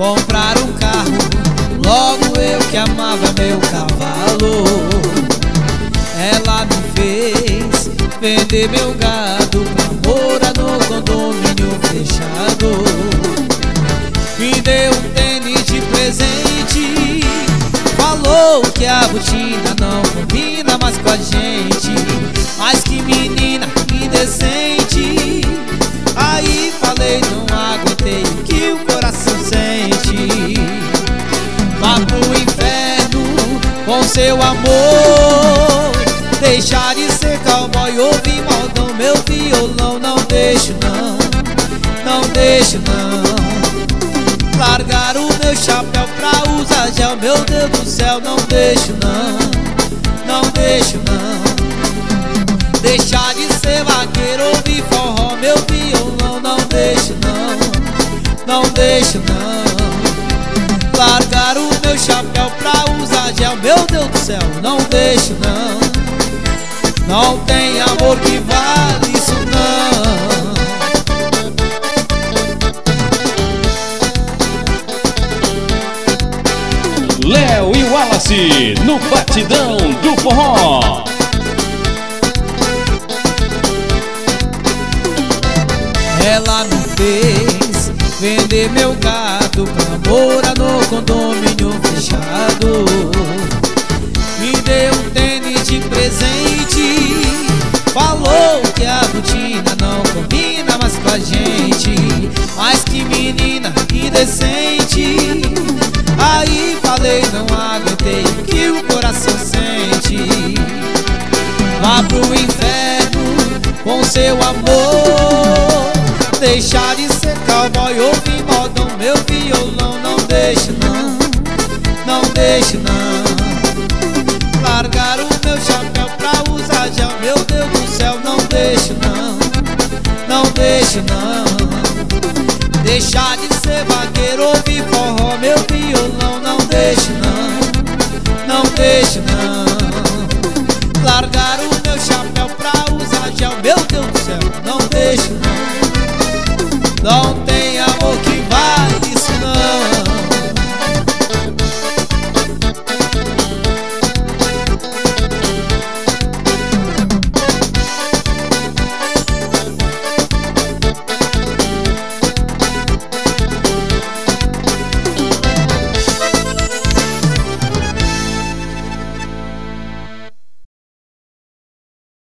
comprar um carro, logo eu que amava meu cavalo. Ela me fez vender meu gado pra morar no condomínio fechado. Me deu um tênis de presente, falou que a botina não combina mais com a gente. Mas que menina indecente. Aí falei, não aguentei o que o coração sente. Vá pro inferno com seu amor, deixar de ser cowboy, ouvir modão, meu violão. Não deixo não, não deixo não. Largar o meu chapéu pra usar gel, meu Deus do céu. Não deixo não, não deixo não. Deixar de ser vaqueiro, ouvir forró, meu violão. Não deixo não, não deixo não. Largar o meu chapéu pra usar gel, meu Deus do céu. Não deixo não. Não tem amor que vale isso não. Léo e Wallace no Batidão do Forró. Ela me fez vender meu gado pra morar no condomínio fechado. Me deu um tênis de presente, falou que a botina não combina mais com a gente. Mas que menina indecente. Aí falei, não aguentei o que o coração sente. Vá pro inferno com seu amor, deixar de ser cowboy, ouvir modão, meu violão. Não deixe não, não deixe não. Largar o meu chapéu pra usar gel, meu Deus do céu. Não deixe não, não deixe não. Deixar de ser vaqueiro, ouvir forró, meu violão. Não deixe não.